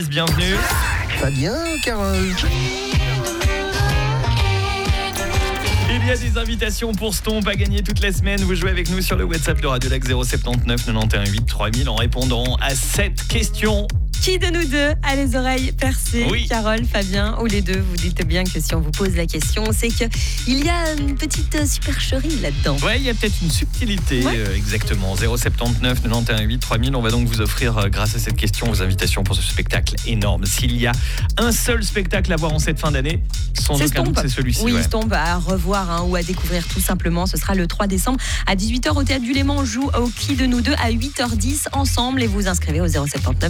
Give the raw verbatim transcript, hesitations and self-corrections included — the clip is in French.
Bienvenue. Fabien, Carole. Il y a des invitations pour Stomp à gagner toute la semaine. Vous jouez avec nous sur le WhatsApp de Radio Lac zéro sept neuf quatre-vingt-onze huit trois mille en répondant à cette question. Qui de nous deux a les oreilles percées? Oui. Carole, Fabien, ou les deux? Vous dites bien que si on vous pose la question, c'est qu'il y a une petite supercherie là-dedans. Ouais, il y a peut-être une subtilité, Ouais. euh, exactement. zéro sept neuf quatre-vingt-onze huit trois mille. On va donc vous offrir, euh, grâce à cette question, vos invitations pour ce spectacle énorme. S'il y a un seul spectacle à voir en cette fin d'année, sans C'est aucun Stomp. doute, c'est celui-ci. Oui, ouais. Stomp à revoir hein, ou à découvrir tout simplement. Ce sera le trois décembre à dix-huit heures au Théâtre du Léman. On joue au Qui de nous deux à huit heures dix ensemble et vous inscrivez au zéro sept neuf